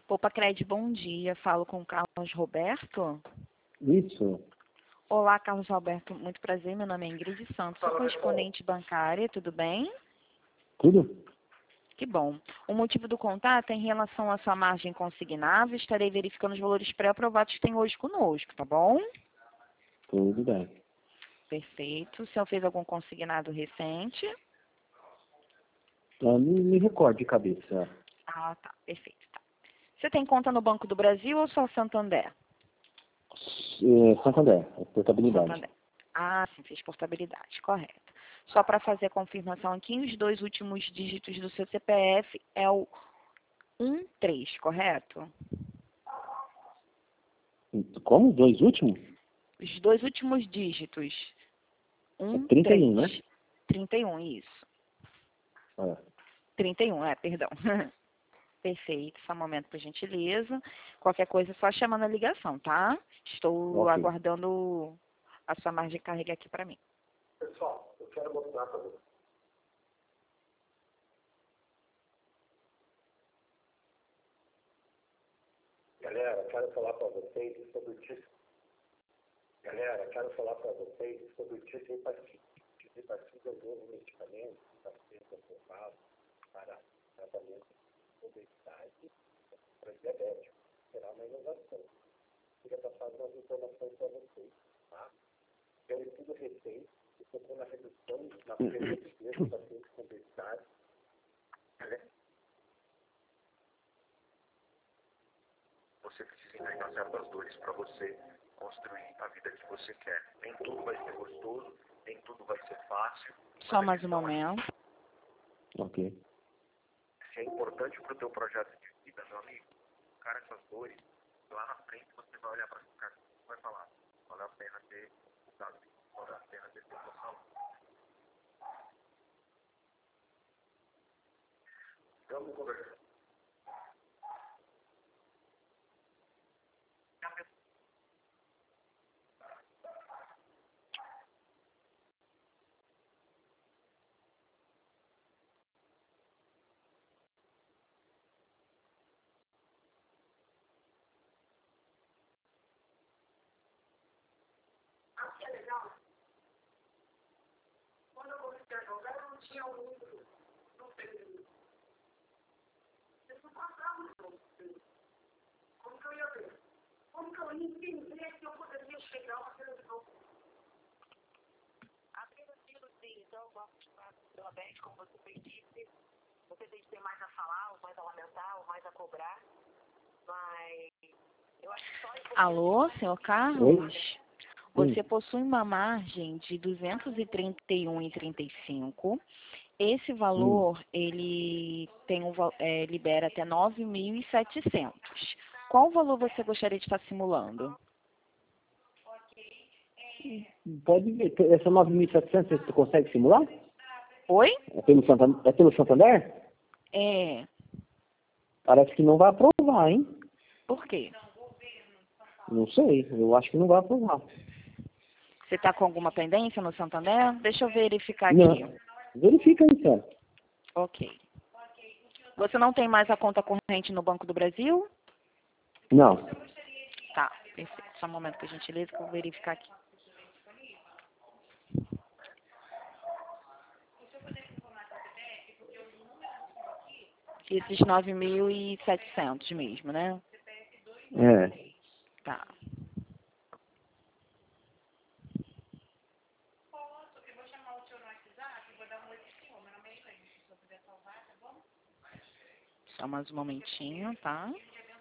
Poupa-Cred, bom dia. Falo com o Carlos Roberto. Isso. Olá, Carlos Roberto. Muito prazer. Meu nome é Ingrid Santos. Sou correspondente bancária. Tudo bem? Tudo? Que bom. O motivo do contato é em relação à sua margem consignável. Estarei verificando os valores pré-aprovados que tem hoje conosco, tá bom? Tudo bem. Perfeito. O senhor fez algum consignado recente? Não me recordo de cabeça. Ah, tá. Perfeito. Tá. Você tem conta no Banco do Brasil ou só Santander? Santander, portabilidade. Santander. Ah, sim, fez portabilidade, correto. Só para fazer a confirmação aqui, os dois últimos dígitos do seu CPF é o 13, correto? Como? Dois últimos? Os dois últimos dígitos. 31, né? 31, isso. É. 31, perdão. Perfeito, só um momento, por gentileza. Qualquer coisa, só chamando a ligação, tá? Estou Ok. aguardando a sua margem de carregar aqui para mim. Pessoal, eu quero mostrar para vocês. Galera, quero falar para vocês sobre o título. Galera, quero falar para vocês sobre o título hepatite. O título hepatite é um novo medicamento que está sendo aprovado para tratamento de obesidade para diabético. Será uma inovação. Queria passar algumas informações para vocês, tá? É um estudo recente que focou na redução na perda de peso de pacientes com obesidade. Você precisa enfrentar certas dores para você construir a vida que você quer. Nem tudo vai ser gostoso, nem tudo vai ser fácil. Só mais um momento. Ok. Se é importante para o teu projeto de vida, meu amigo, cara, essas dores, lá na frente você vai olhar para esse cara e vai falar, vale a pena ter resultado, vale a pena ter situação. Vamos conversar. Que é legal. Quando eu comecei a jogar, eu não tinha muito, não sei, eu não passava no jogo. Como que eu ia ver? Como que eu ia entender que eu poderia chegar a fazer jogo? Acredito sim, então, pela vez, como você bem disse, você tem que ter mais a falar, ou mais a lamentar, ou mais a cobrar, mas eu acho que só... Alô, senhor Carlos? Oi? Você possui uma margem de 231,35. Esse valor, ele tem libera até 9.700. Qual valor você gostaria de estar simulando? Pode ver. Essa 9.700 você consegue simular? Oi? É pelo Santander? É. Parece que não vai aprovar, hein? Por quê? Não sei. Eu acho que não vai aprovar. Você está com alguma pendência no Santander? Deixa eu verificar Não. aqui. Verifica aí, cara. Ok. Você não tem mais a conta corrente no Banco do Brasil? Não. Tá, perfeito. Só um momento, por gentileza, que eu vou verificar aqui. Esses 9.700 mesmo, né? É. Tá. Só mais um momentinho, tá?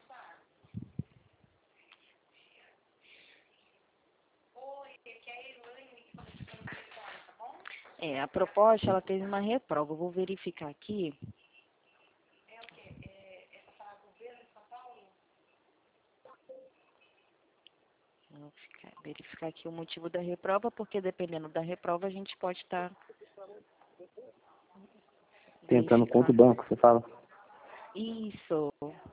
A proposta, ela teve uma reprova. Eu vou verificar aqui. Vou verificar aqui o motivo da reprova, porque dependendo da reprova, a gente pode estar... Tentando contra o banco, você fala. Isso.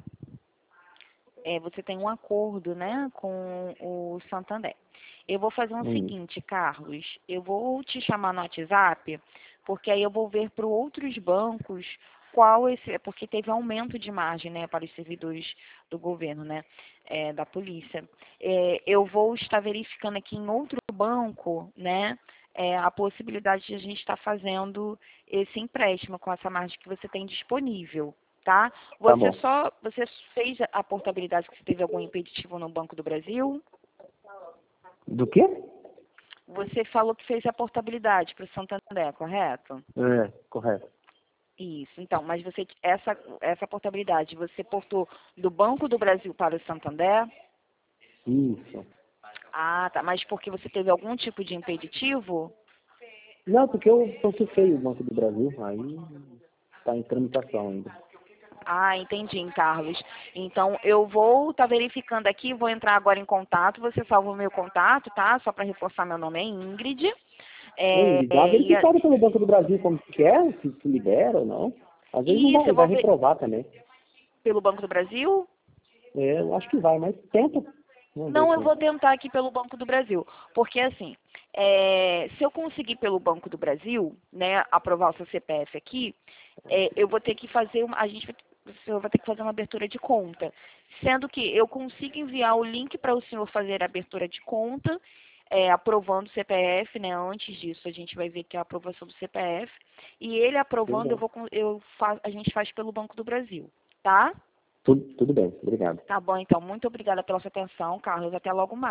Você tem um acordo, né, com o Santander. Eu vou fazer o seguinte, Carlos. Eu vou te chamar no WhatsApp porque aí eu vou ver para outros bancos qual esse, porque teve aumento de margem, né, para os servidores do governo, né, da polícia. Eu vou estar verificando aqui em outro banco, né, a possibilidade de a gente estar fazendo esse empréstimo com essa margem que você tem disponível, tá? Tá bom. Você fez a portabilidade, que você teve algum impeditivo no Banco do Brasil? Do quê? Você falou que fez a portabilidade para o Santander, correto? É, correto. Isso. Então, mas você essa portabilidade, você portou do Banco do Brasil para o Santander? Isso. Ah, tá. Mas porque você teve algum tipo de impeditivo? Não, porque eu consultei o Banco do Brasil, aí está em tramitação ainda. Ah, entendi, Carlos. Então, eu vou estar verificando aqui, vou entrar agora em contato. Você salva o meu contato, tá? Só para reforçar, meu nome é Ingrid. E dá uma verificada pelo Banco do Brasil como que é, se libera ou não. Às vezes Isso, não vai reprovar também. pelo Banco do Brasil? Eu acho que vai, mas tenta. Não, eu vou tentar aqui pelo Banco do Brasil, porque assim, se eu conseguir pelo Banco do Brasil, né, aprovar o seu CPF aqui, eu vou ter que fazer, o senhor vai ter que fazer uma abertura de conta, sendo que eu consigo enviar o link para o senhor fazer a abertura de conta, aprovando o CPF, né, antes disso a gente vai ver que é a aprovação do CPF, e ele aprovando, a gente faz pelo Banco do Brasil, tá? Tudo bem, obrigado. Tá bom, então. Muito obrigada pela sua atenção, Carlos. Até logo mais.